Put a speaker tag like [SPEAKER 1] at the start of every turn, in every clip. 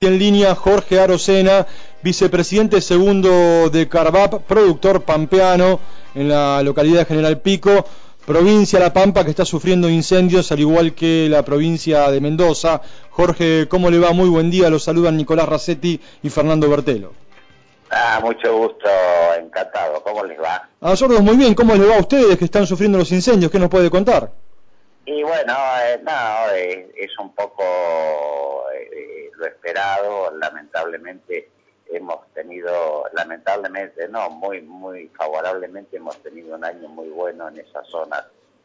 [SPEAKER 1] aquí en línea Jorge Arocena, vicepresidente segundo de Carvap, productor pampeano en la localidad de General Pico, provincia La Pampa, que está sufriendo incendios al igual que la provincia de Mendoza. Jorge, ¿cómo le va? Muy buen día, los saludan Nicolás Racetti y Fernando Bertelo.
[SPEAKER 2] Mucho gusto, encantado. ¿Cómo les va?
[SPEAKER 1] A nosotros muy bien. ¿Cómo les va a ustedes que están sufriendo los incendios? ¿Qué nos puede contar?
[SPEAKER 2] Y bueno, es un poco lo esperado. Lamentablemente muy favorablemente hemos tenido un año muy bueno en esas zonas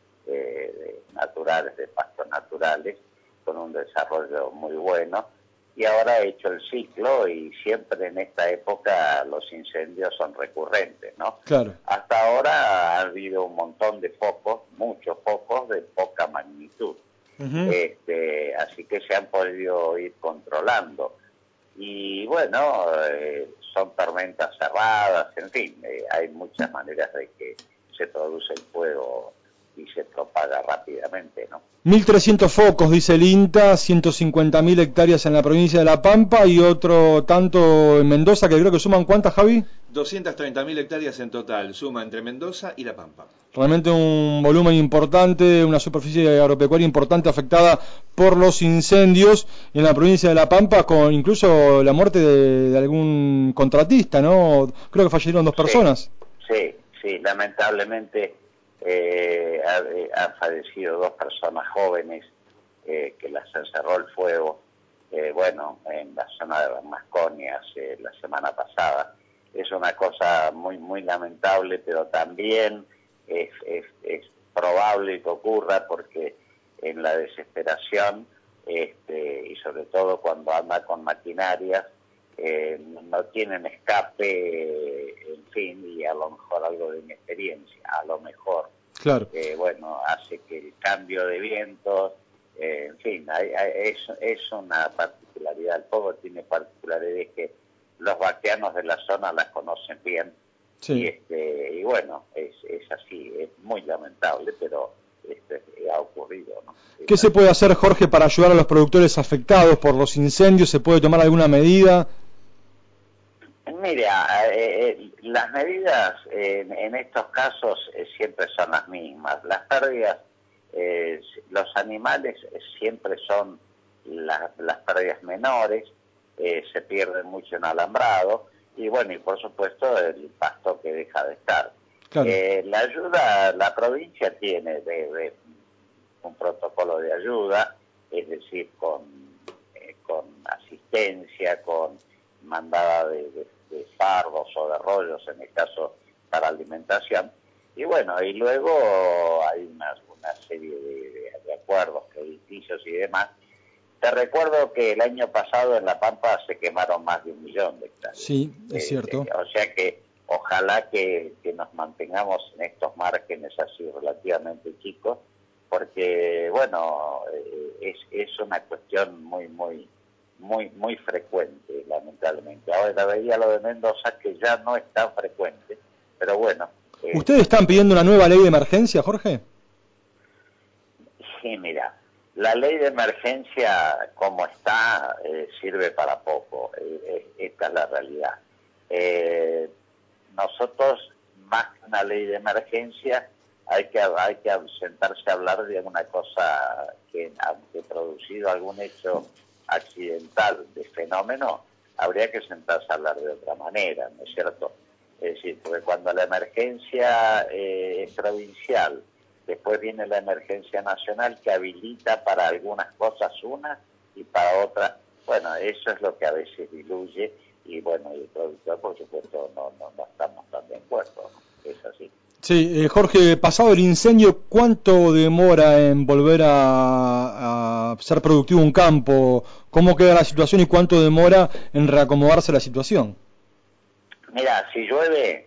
[SPEAKER 2] naturales, de pastos naturales, con un desarrollo muy bueno. Y ahora ha hecho el ciclo y siempre en esta época los incendios son recurrentes, ¿no?
[SPEAKER 1] Claro.
[SPEAKER 2] Hasta ahora ha habido un montón de focos, muchos focos de poca magnitud.
[SPEAKER 1] Uh-huh.
[SPEAKER 2] Así que se han podido ir controlando. Y bueno, son tormentas cerradas, en fin, hay muchas maneras de que se produce el fuego y se propaga rápidamente, ¿no?
[SPEAKER 1] 1.300 focos, dice el INTA, 150.000 hectáreas en la provincia de La Pampa y otro tanto en Mendoza, que creo que suman, ¿cuántas, Javi?
[SPEAKER 3] 230.000 hectáreas en total, suma entre Mendoza y La Pampa.
[SPEAKER 1] Realmente un volumen importante, una superficie agropecuaria importante afectada por los incendios en la provincia de La Pampa, con incluso la muerte de algún contratista, ¿no? Creo que fallecieron 2 personas.
[SPEAKER 2] Sí, lamentablemente han fallecido 2 personas jóvenes que las encerró el fuego, en la zona de Masconias la semana pasada. Es una cosa muy, muy lamentable, pero también es probable que ocurra porque en la desesperación, y sobre todo cuando anda con maquinarias, no tienen escape, en fin, y a lo mejor algo de inexperiencia, a lo mejor.
[SPEAKER 1] Claro.
[SPEAKER 2] Hace que el cambio de vientos, en fin, es una particularidad. El fuego tiene particularidades que los vaqueanos de la zona las conocen bien.
[SPEAKER 1] Sí.
[SPEAKER 2] Y bueno, es así, es muy lamentable, pero ha ocurrido, ¿no?
[SPEAKER 1] ¿Qué se puede hacer, Jorge, para ayudar a los productores afectados por los incendios? ¿Se puede tomar alguna medida?
[SPEAKER 2] Mira, las medidas en estos casos siempre son las mismas. Las pérdidas, los animales siempre son las pérdidas menores, se pierde mucho en alambrado y bueno, y por supuesto el pasto que deja de estar.
[SPEAKER 1] Claro.
[SPEAKER 2] La ayuda, la provincia tiene un protocolo de ayuda, es decir, con asistencia, con mandada de fardos o de rollos, en el caso para alimentación. Y bueno, y luego hay una serie de acuerdos crediticios y demás. Te recuerdo que el año pasado en La Pampa se quemaron más de 1 millón de hectáreas.
[SPEAKER 1] Sí, es cierto.
[SPEAKER 2] O sea que ojalá que nos mantengamos en estos márgenes así relativamente chicos, porque bueno, es una cuestión muy frecuente, lamentablemente. Ahora veía lo de Mendoza, que ya no es tan frecuente, pero bueno.
[SPEAKER 1] ¿Ustedes están pidiendo una nueva ley de emergencia, Jorge?
[SPEAKER 2] Sí, mira, la ley de emergencia como está sirve para poco, esta es la realidad. Nosotros, más que una ley de emergencia, hay que sentarse a hablar de una cosa que, aunque producido algún hecho accidental de fenómeno, habría que sentarse a hablar de otra manera, ¿no es cierto? Es decir, porque cuando la emergencia es provincial, después viene la emergencia nacional que habilita para algunas cosas una y para otras, bueno, eso es lo que a veces diluye y bueno, y el productor por supuesto no estamos tan de acuerdo, ¿no? Es así.
[SPEAKER 1] Sí, Jorge, pasado el incendio, ¿cuánto demora en volver a ser productivo un campo? ¿Cómo queda la situación y cuánto demora en reacomodarse la situación?
[SPEAKER 2] Mira, si llueve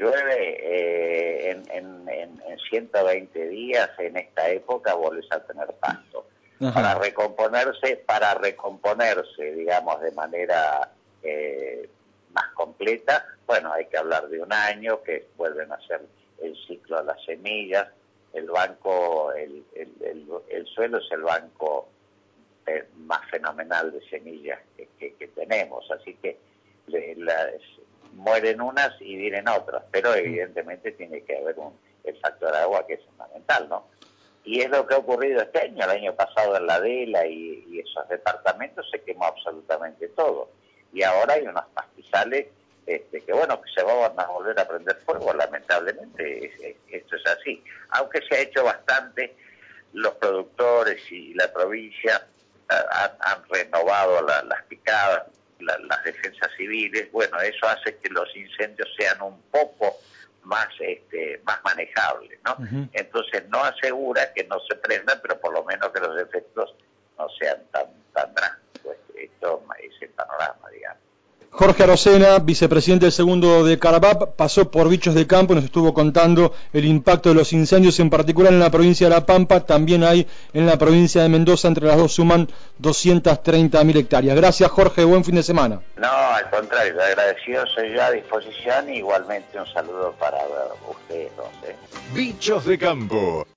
[SPEAKER 2] en 120 días en esta época volvés a tener pasto.
[SPEAKER 1] Ajá.
[SPEAKER 2] Para recomponerse, digamos, de manera más completa, bueno, hay que hablar de 1 año, que vuelven a hacer el ciclo de las semillas, el banco, el suelo es el banco más fenomenal de semillas que tenemos, así que mueren unas y vienen otras, pero evidentemente tiene que haber el factor agua, que es fundamental, ¿no? Y es lo que ha ocurrido este año. El año pasado en la Adela y esos departamentos se quemó absolutamente todo, y ahora hay unos pastizales que bueno, que se van a volver a prender fuego, lamentablemente. Esto es así, aunque se ha hecho bastante. Los productores y la provincia han renovado las picadas, las defensas civiles. Bueno, eso hace que los incendios sean un poco más manejables, ¿no? Uh-huh. Entonces no asegura que no se prendan, pero por lo menos que los efectos no sean tan drásticos. Esto es el panorama, digamos.
[SPEAKER 1] Jorge Arocena, vicepresidente del segundo de Carabap, pasó por Bichos de Campo y nos estuvo contando el impacto de los incendios, en particular en la provincia de La Pampa. También hay en la provincia de Mendoza, entre las dos suman 230.000 hectáreas. Gracias, Jorge, buen fin de semana.
[SPEAKER 2] No, al contrario, agradecido, soy yo a disposición, y igualmente un saludo para ustedes dos.
[SPEAKER 4] Bichos de Campo.